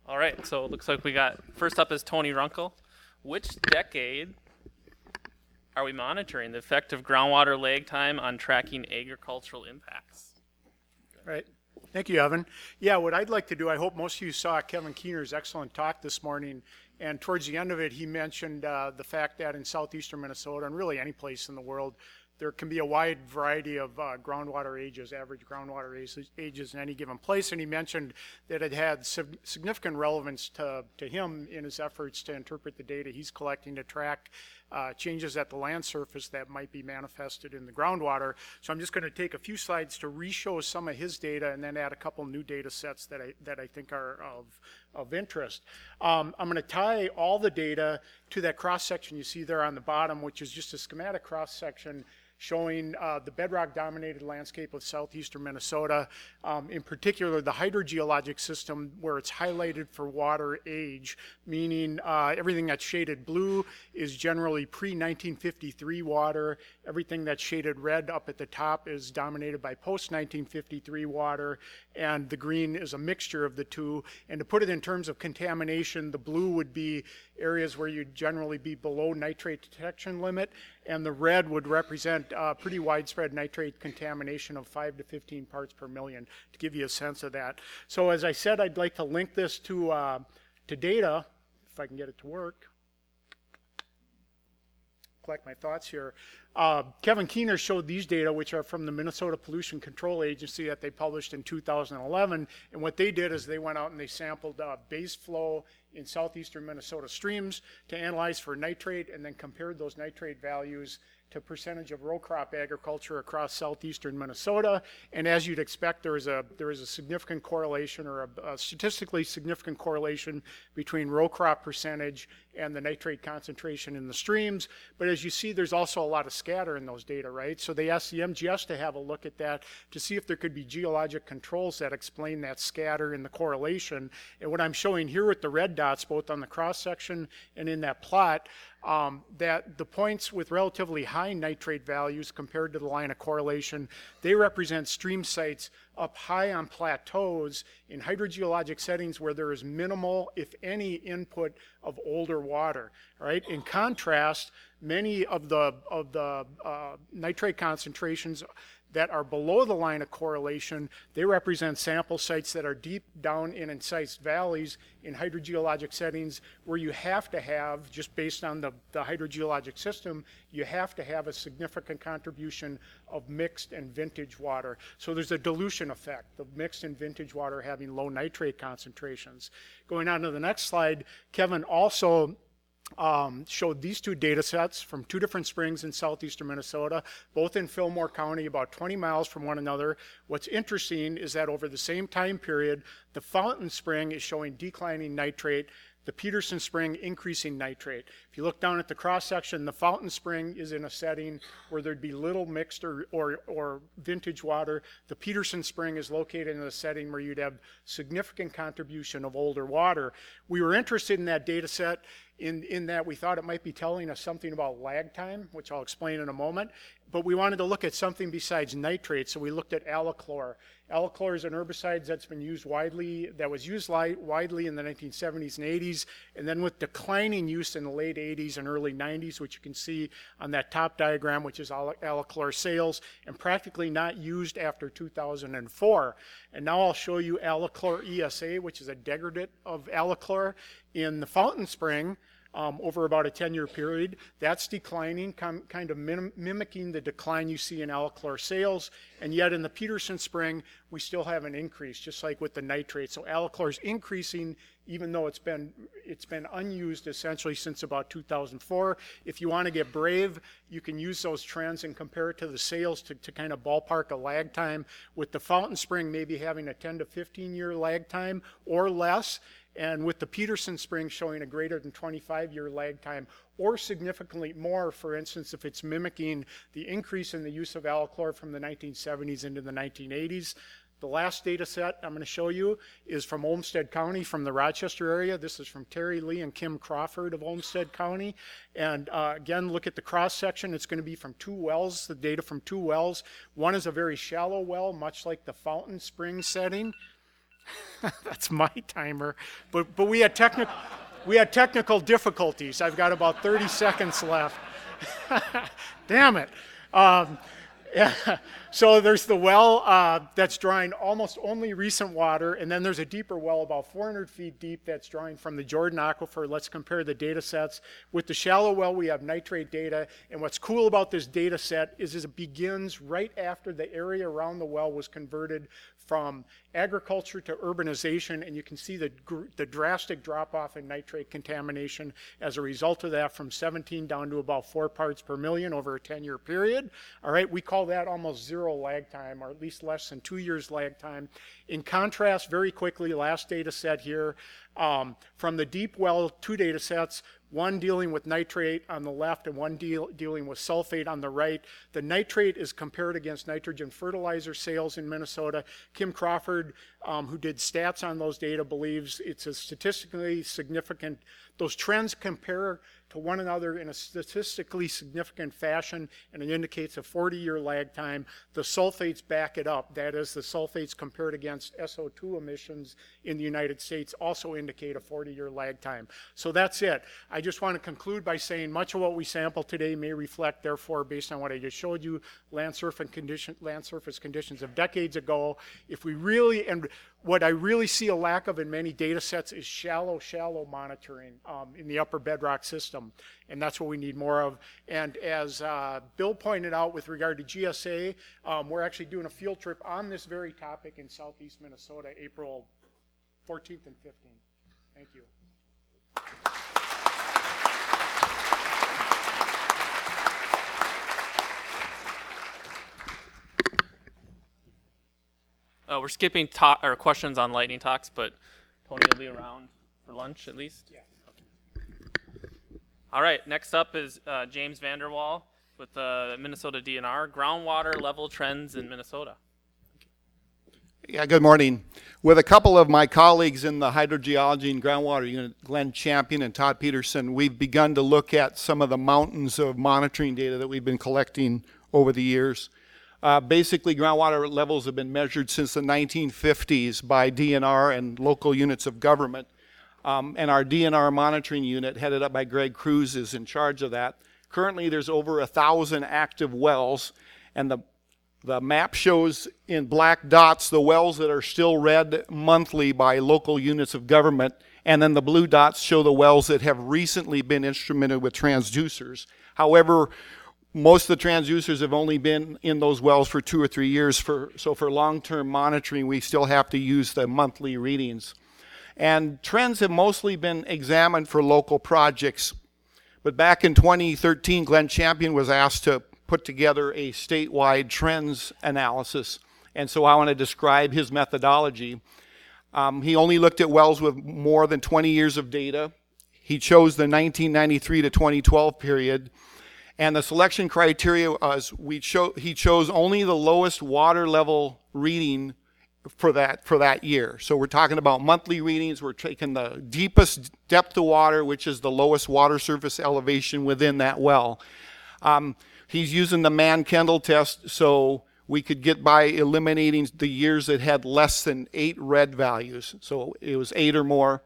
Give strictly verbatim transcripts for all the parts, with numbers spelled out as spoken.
All right, so it looks like we got first up is Tony Runkle. Which decade are we monitoring the effect of groundwater lag time on tracking agricultural impacts? Right. Thank you, Evan. Yeah, what I'd like to do, I hope most of you saw Kevin Keener's excellent talk this morning, and towards the end of it, he mentioned uh, the fact that in southeastern Minnesota, and really any place in the world, there can be a wide variety of uh, groundwater ages, average groundwater ages, ages in any given place, and he mentioned that it had sig- significant relevance to, to him in his efforts to interpret the data he's collecting to track uh, changes at the land surface that might be manifested in the groundwater. So I'm just going to take a few slides to re-show some of his data and then add a couple new data sets that I, that I think are of, of interest. Um, I'm going to tie all the data to that cross-section you see there on the bottom, which is just a schematic cross-section showing uh, the bedrock-dominated landscape of southeastern Minnesota, um, in particular the hydrogeologic system where it's highlighted for water age, meaning uh, everything that's shaded blue is generally pre nineteen fifty-three water. Everything that's shaded red up at the top is dominated by post nineteen fifty-three water, and the green is a mixture of the two. And to put it in terms of contamination, the blue would be areas where you'd generally be below nitrate detection limit, and the red would represent uh, pretty widespread nitrate contamination of five to fifteen parts per million, to give you a sense of that. So as I said, I'd like to link this to, uh, to data, if I can get it to work. Collect my thoughts here. Uh, Kevin Keener showed these data, which are from the Minnesota Pollution Control Agency that they published in two thousand eleven. And what they did is they went out and they sampled uh, base flow in southeastern Minnesota streams to analyze for nitrate, and then compared those nitrate values to percentage of row crop agriculture across southeastern Minnesota. And as you'd expect, there is a there is a significant correlation, or a, a statistically significant correlation between row crop percentage and the nitrate concentration in the streams. But as you see, there's also a lot of scatter in those data, right? So they asked the M G S to have a look at that to see if there could be geologic controls that explain that scatter in the correlation. And what I'm showing here with the red dots, both on the cross section and in that plot, Um, that the points with relatively high nitrate values compared to the line of correlation, they represent stream sites up high on plateaus in hydrogeologic settings where there is minimal, if any, input of older water. Right? In contrast, many of the of the uh, nitrate concentrations that are below the line of correlation, they represent sample sites that are deep down in incised valleys in hydrogeologic settings where you have to have, just based on the, the hydrogeologic system, you have to have a significant contribution of mixed and vintage water. So there's a dilution effect of mixed and vintage water having low nitrate concentrations. Going on to the next slide, Kevin also Um, showed these two data sets from two different springs in southeastern Minnesota, both in Fillmore County, about twenty miles from one another. What's interesting is that over the same time period, the Fountain Spring is showing declining nitrate, the Peterson Spring increasing nitrate. If you look down at the cross section, the Fountain Spring is in a setting where there'd be little mixed or, or, or vintage water. The Peterson Spring is located in a setting where you'd have significant contribution of older water. We were interested in that data set in, in that we thought it might be telling us something about lag time, which I'll explain in a moment, but we wanted to look at something besides nitrate, so we looked at Alachlor. Alachlor is an herbicide that's been used widely, that was used li- widely in the nineteen seventies and eighties, and then with declining use in the late eighties and early nineties, which you can see on that top diagram, which is Al- Alachlor sales, and practically not used after two thousand four. And now I'll show you Alachlor E S A, which is a degradate of Alachlor in the Fountain Spring. Um, over about a ten-year period. That's declining, com- kind of mim- mimicking the decline you see in Alachlor sales, and yet in the Peterson Spring, we still have an increase, just like with the nitrate. So Alachlor is increasing, even though it's been it's been unused essentially since about two thousand four. If you want to get brave, you can use those trends and compare it to the sales to, to kind of ballpark a lag time, with the Fountain Spring maybe having a ten to fifteen year lag time or less, and with the Peterson Spring showing a greater than twenty-five year lag time, or significantly more, for instance, if it's mimicking the increase in the use of Alachlor from the nineteen seventies into the nineteen eighties. The last data set I'm going to show you is from Olmsted County, from the Rochester area. This is from Terry Lee and Kim Crawford of Olmsted County. And uh, again, look at the cross section. It's going to be from two wells, the data from two wells. One is a very shallow well, much like the Fountain Spring setting. That's my timer. But but we had technical we had technical difficulties. I've got about thirty seconds left. Damn it. Um, yeah. So there's the well uh, that's drawing almost only recent water, and then there's a deeper well about four hundred feet deep that's drawing from the Jordan Aquifer. Let's compare the data sets. With the shallow well, we have nitrate data, and what's cool about this data set is, is it begins right after the area around the well was converted from agriculture to urbanization, and you can see the, the drastic drop-off in nitrate contamination as a result of that from seventeen down to about four parts per million over a ten-year period. All right, we call that almost zero lag time, or at least less than two years lag time. In contrast, very quickly, last data set here, um, from the deep well, two data sets, one dealing with nitrate on the left and one deal, dealing with sulfate on the right. The nitrate is compared against nitrogen fertilizer sales in Minnesota. Kim Crawford, um, who did stats on those data, believes it's a statistically significant, those trends compare to one another in a statistically significant fashion, and it indicates a forty-year lag time. The sulfates back it up. That is, the sulfates compared against S O two emissions in the United States also indicate a forty-year lag time. So that's it. I just want to conclude by saying much of what we sampled today may reflect, therefore, based on what I just showed you, land surface, condition, land surface conditions of decades ago. If we really, and what I really see a lack of in many data sets is shallow, shallow monitoring um, in the upper bedrock system. And that's what we need more of. And as uh, Bill pointed out with regard to G S A, um, we're actually doing a field trip on this very topic in southeast Minnesota, April fourteenth and fifteenth. Thank you. Uh, we're skipping to- or questions on lightning talks, but Tony will be around for lunch at least. Yeah. All right, next up is uh, James Vanderwall with the uh, Minnesota D N R, groundwater level trends in Minnesota. Yeah, good morning. With a couple of my colleagues in the hydrogeology and groundwater unit, Glenn Champion and Todd Peterson, we've begun to look at some of the mountains of monitoring data that we've been collecting over the years. Uh, basically, groundwater levels have been measured since the nineteen fifties by D N R and local units of government. Um, and our D N R monitoring unit, headed up by Greg Cruz, is in charge of that. Currently, there's over a thousand active wells, and the the map shows in black dots the wells that are still read monthly by local units of government, and then the blue dots show the wells that have recently been instrumented with transducers. However, most of the transducers have only been in those wells for two or three years, for, so for long-term monitoring, we still have to use the monthly readings. And trends have mostly been examined for local projects. But back in twenty thirteen, Glenn Champion was asked to put together a statewide trends analysis. And so I want to describe his methodology. Um, he only looked at wells with more than twenty years of data. He chose the nineteen ninety-three to twenty twelve period. And the selection criteria was we cho- he chose only the lowest water level reading for that for that year. So we're talking about monthly readings. We're taking the deepest depth of water, which is the lowest water surface elevation within that well. Um, he's using the Mann-Kendall test, so we could get by eliminating the years that had less than eight red values. So it was eight or more.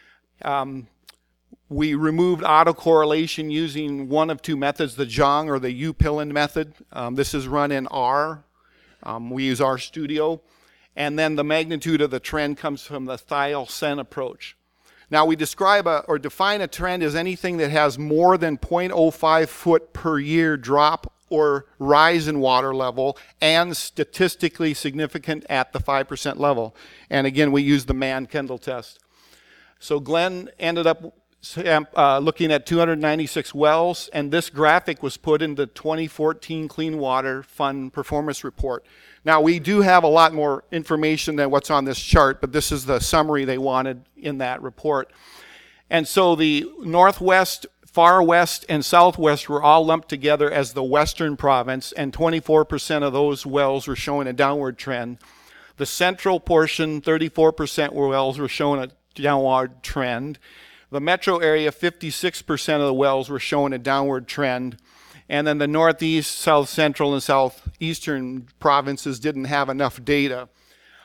Um, we removed autocorrelation using one of two methods, the Zhang or the U-Pillen method. Um, this is run in R. Um, we use RStudio. And then the magnitude of the trend comes from the Thiel-Sen approach. Now we describe a, or define a trend as anything that has more than zero point zero five foot per year drop or rise in water level and statistically significant at the five percent level. And again, we use the Mann-Kendall test. So Glenn ended up uh, looking at two hundred ninety-six wells, and this graphic was put in the twenty fourteen Clean Water Fund Performance Report. Now, we do have a lot more information than what's on this chart, but this is the summary they wanted in that report. And so the Northwest, Far West, and Southwest were all lumped together as the Western province, and twenty-four percent of those wells were showing a downward trend. The central portion, thirty-four percent wells were showing a downward trend. The metro area, fifty-six percent of the wells were showing a downward trend. And then the Northeast, South Central, and Southeastern provinces didn't have enough data.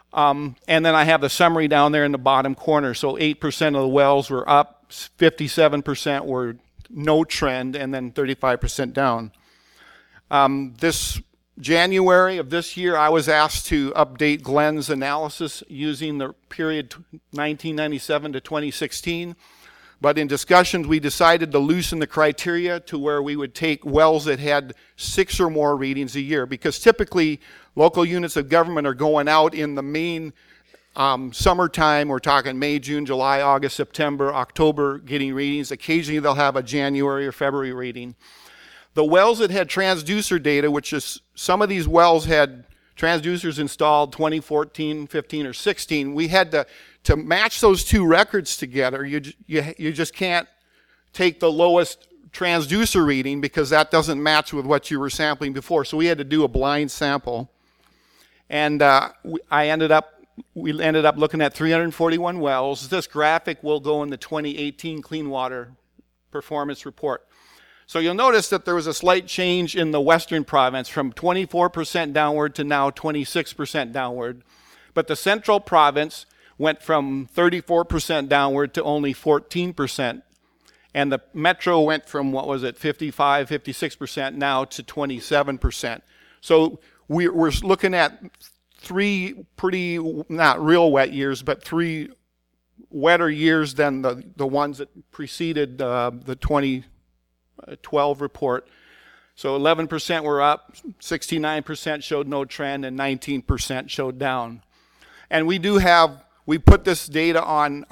Um, and then I have the summary down there in the bottom corner. So eight percent of the wells were up, fifty-seven percent were no trend, and then thirty-five percent down. Um, this January of this year, I was asked to update Glenn's analysis using the period nineteen ninety-seven to twenty sixteen. But in discussions, we decided to loosen the criteria to where we would take wells that had six or more readings a year, because typically local units of government are going out in the main um, summertime. We're talking May, June, July, August, September, October, getting readings. Occasionally they'll have a January or February reading. The wells that had transducer data, which is some of these wells had transducers installed twenty fourteen, fifteen, or sixteen, we had to To match those two records together. You, you, you just can't take the lowest transducer reading because that doesn't match with what you were sampling before. So we had to do a blind sample. And uh, I ended up, we ended up looking at three hundred forty-one wells. This graphic will go in the twenty eighteen Clean Water Performance Report. So you'll notice that there was a slight change in the Western Province from twenty-four percent downward to now twenty-six percent downward. But the Central Province went from thirty-four percent downward to only fourteen percent. And the Metro went from, what was it, fifty-five, fifty-six percent now to twenty-seven percent. So we're looking at three pretty, not real wet years, but three wetter years than the, the ones that preceded uh, the twenty twelve report. So eleven percent were up, sixty-nine percent showed no trend, and nineteen percent showed down. And we do have We put this data on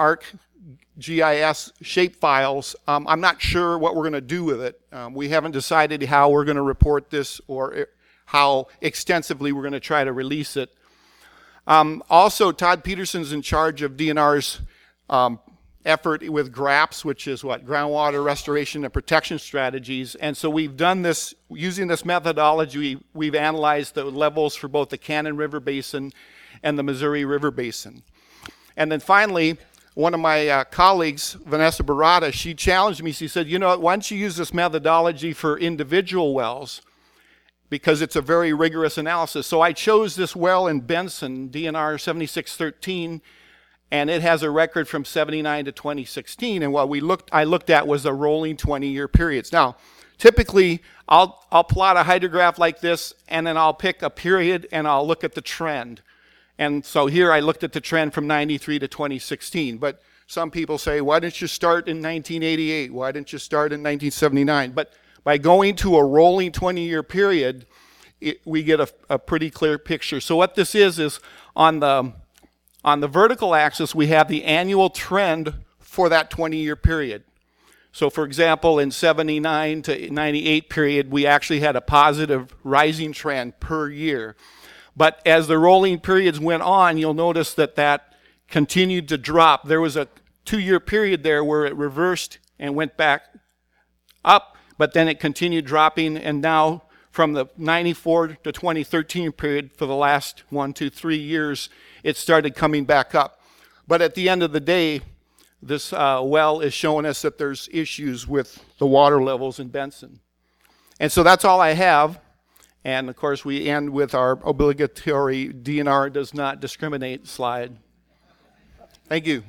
ArcGIS shapefiles. Um, I'm not sure what we're going to do with it. Um, we haven't decided how we're going to report this or how extensively we're going to try to release it. Um, also, Todd Peterson's in charge of D N R's um, effort with GRAPS, which is what? Groundwater Restoration and Protection Strategies. And so we've done this, using this methodology, we've analyzed the levels for both the Cannon River Basin and the Missouri River Basin. And then finally, one of my uh, colleagues, Vanessa Barata, she challenged me. She said, you know, why don't you use this methodology for individual wells? Because it's a very rigorous analysis. So I chose this well in Benson, D N R seventy-six thirteen, and it has a record from seventy-nine to twenty sixteen. And what we looked, I looked at was the rolling twenty-year periods. Now, typically, I'll, I'll plot a hydrograph like this, and then I'll pick a period, and I'll look at the trend. And so here I looked at the trend from ninety-three to twenty sixteen. But some people say, why didn't you start in nineteen eighty-eight? Why didn't you start in nineteen seventy-nine? But by going to a rolling twenty-year period, it, we get a, a pretty clear picture. So what this is, is on the, on the vertical axis, we have the annual trend for that twenty-year period. So for example, in seventy-nine to ninety-eight period, we actually had a positive rising trend per year. But as the rolling periods went on, you'll notice that that continued to drop. There was a two-year period there where it reversed and went back up, but then it continued dropping, and now from the ninety-four to twenty thirteen period for the last one, two, three years, it started coming back up. But at the end of the day, this uh, well is showing us that there's issues with the water levels in Benson. And so that's all I have. And of course, we end with our obligatory D N R does not discriminate slide. Thank you.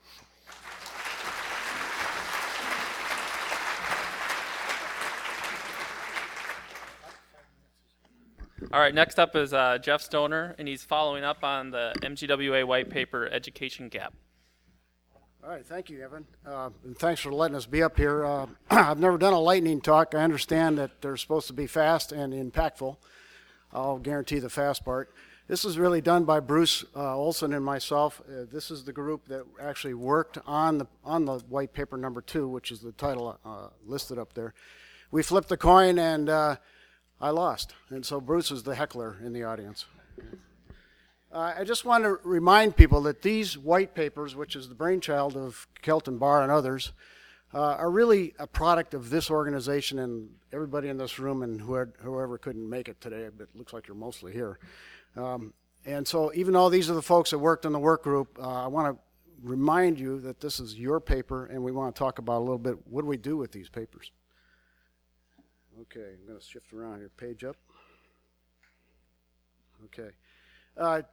All right, next up is uh, Jeff Stoner, and he's following up on the M G W A white paper education gap. All right, thank you, Evan. Uh, and thanks for letting us be up here. Uh, I've never done a lightning talk. I understand that they're supposed to be fast and impactful. I'll guarantee the fast part. This is really done by Bruce uh, Olson and myself. Uh, this is the group that actually worked on the on the white paper number two, which is the title uh, listed up there. We flipped the coin, and uh, I lost. And so Bruce is the heckler in the audience. Uh, I just want to remind people that these white papers, which is the brainchild of Kelton Barr and others, uh, are really a product of this organization and everybody in this room and whoever, whoever couldn't make it today, but it looks like you're mostly here. Um, and so even though these are the folks that worked in the work group, uh, I want to remind you that this is your paper, and we want to talk about a little bit, what do we do with these papers? Okay, I'm going to shift around here. Page up. Okay. Uh,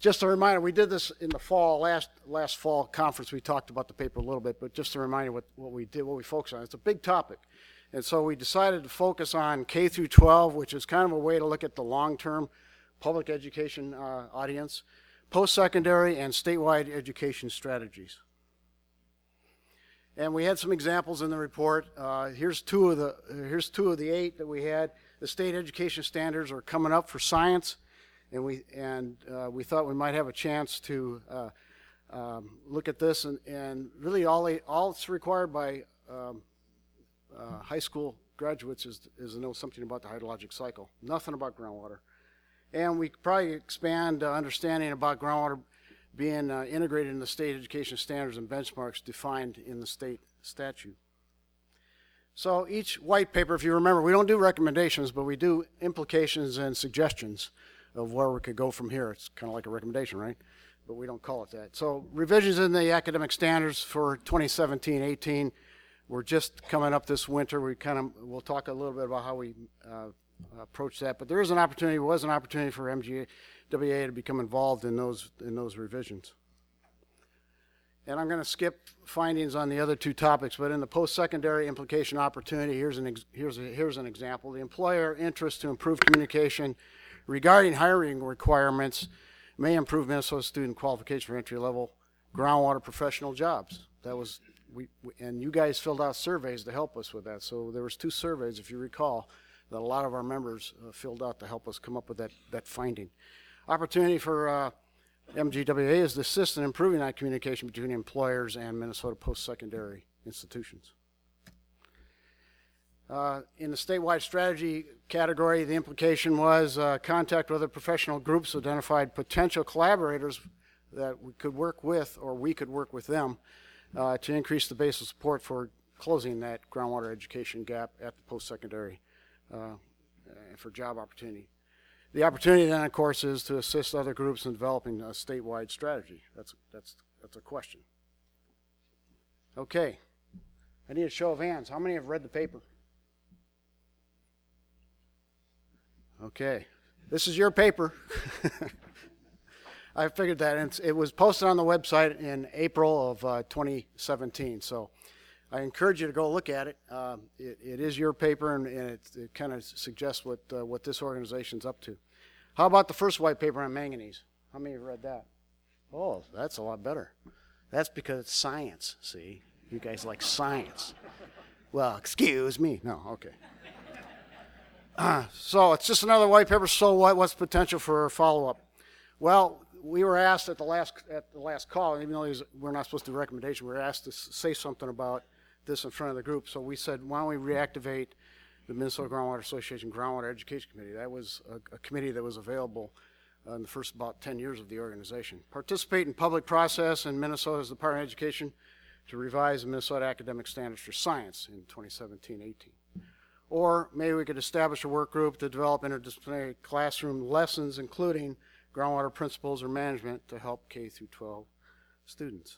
just a reminder, we did this in the fall, last last fall conference. We talked about the paper a little bit, but just a reminder what, what we did, what we focused on. It's a big topic. And so we decided to focus on K through twelve, which is kind of a way to look at the long-term public education uh, audience, post-secondary, and statewide education strategies. And we had some examples in the report. Uh, here's two of the here's two of the eight that we had. The state education standards are coming up for science, and we and uh, we thought we might have a chance to uh, um, look at this. And, and really, all they, all it's required by um, uh, high school graduates is is to know something about the hydrologic cycle. Nothing about groundwater, and we could probably expand uh, understanding about groundwater being uh, integrated in the state education standards and benchmarks defined in the state statute. So each white paper, if you remember, we don't do recommendations, but we do implications and suggestions of where we could go from here. It's kind of like a recommendation, right? But we don't call it that. So revisions in the academic standards for twenty seventeen eighteen were just coming up this winter. We kind of, we'll talk a little bit about how we uh, approach that, but there is an opportunity, was an opportunity for M G W A to become involved in those in those revisions. And I'm going to skip findings on the other two topics, but in the post-secondary implication opportunity, here's an ex here's a, here's an example. The employer interest to improve communication regarding hiring requirements may improve Minnesota student qualification for entry-level groundwater professional jobs. That was we, we and you guys filled out surveys to help us with that. So there was two surveys, if you recall, that a lot of our members uh, filled out to help us come up with that that finding. Opportunity for uh, M G W A is to assist in improving that communication between employers and Minnesota post-secondary institutions. Uh, in the statewide strategy category, the implication was uh, contact with other professional groups, identified potential collaborators that we could work with, or we could work with them uh, to increase the base of support for closing that groundwater education gap at the post-secondary uh, for job opportunity. The opportunity then, of course, is to assist other groups in developing a statewide strategy. That's, that's, that's a question. Okay. I need a show of hands. How many have read the paper? Okay. This is your paper. I figured that. And it was posted on the website in April of uh, twenty seventeen. So I encourage you to go look at it. Um, it, it is your paper, and, and it, it kind of suggests what uh, what this organization's up to. How about the first white paper on manganese? How many have read that? Oh, that's a lot better. That's because it's science, see? You guys like science. Well, excuse me. No, okay. Uh, so it's just another white paper. So what? What's potential for follow-up? Well, we were asked at the last at the last call, even though we're not supposed to do a recommendation, we were asked to say something about this in front of the group. So we said, why don't we reactivate the Minnesota Groundwater Association Groundwater Education Committee? That was a, a committee that was available uh, in the first about ten years of the organization. Participate in public process in Minnesota's Department of Education to revise the Minnesota Academic Standards for Science in twenty seventeen eighteen. Or maybe we could establish a work group to develop interdisciplinary classroom lessons, including groundwater principles or management, to help K through twelve students.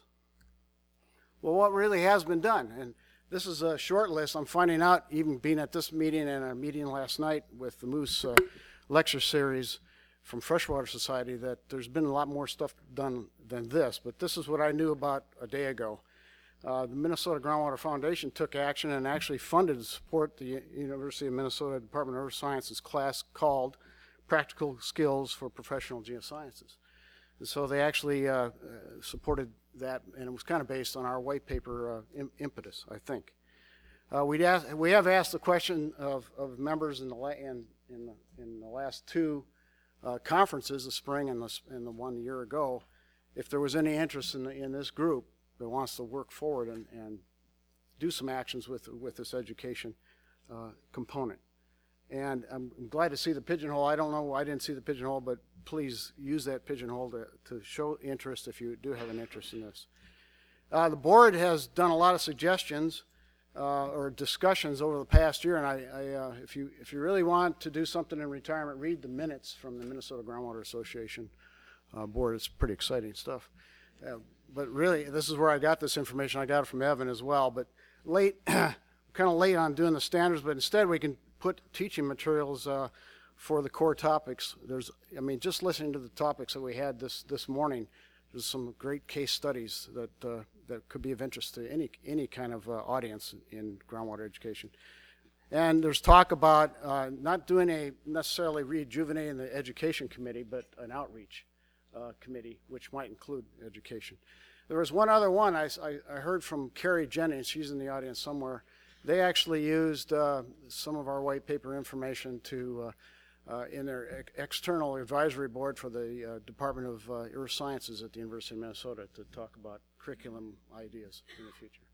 Well, what really has been done? And this is a short list. I'm finding out, even being at this meeting and a meeting last night with the Moose uh, lecture series from Freshwater Society, that there's been a lot more stuff done than this. But this is what I knew about a day ago. Uh, the Minnesota Groundwater Foundation took action and actually funded to support the University of Minnesota Department of Earth Sciences class called Practical Skills for Professional Geosciences. And so they actually uh, uh, supported that, and it was kind of based on our white paper uh, im impetus, I think. Uh, we'd ask, we have asked the question of, of members in the, la in, in, the, in the last two uh, conferences, the spring and the, and the one year ago, if there was any interest in, the, in this group that wants to work forward and, and do some actions with, with this education uh, component. And I'm glad to see the pigeonhole. I don't know, I didn't see the pigeonhole, but please use that pigeonhole to, to show interest if you do have an interest in this. Uh, the board has done a lot of suggestions uh, or discussions over the past year, and I, I, uh, if, you, if you really want to do something in retirement, read the minutes from the Minnesota Groundwater Association uh, board. It's pretty exciting stuff. Uh, but really, this is where I got this information. I got it from Evan as well, but late, kind of late on doing the standards, but instead we can put teaching materials uh, for the core topics. There's, I mean, just listening to the topics that we had this, this morning, there's some great case studies that, uh, that could be of interest to any, any kind of uh, audience in groundwater education. And there's talk about uh, not doing a necessarily rejuvenating the education committee, but an outreach uh, committee, which might include education. There was one other one I, I, I heard from Carrie Jennings. She's in the audience somewhere. They actually used uh, some of our white paper information to, uh, uh, in their ex external advisory board for the uh, Department of uh, Earth Sciences at the University of Minnesota to talk about curriculum ideas in the future.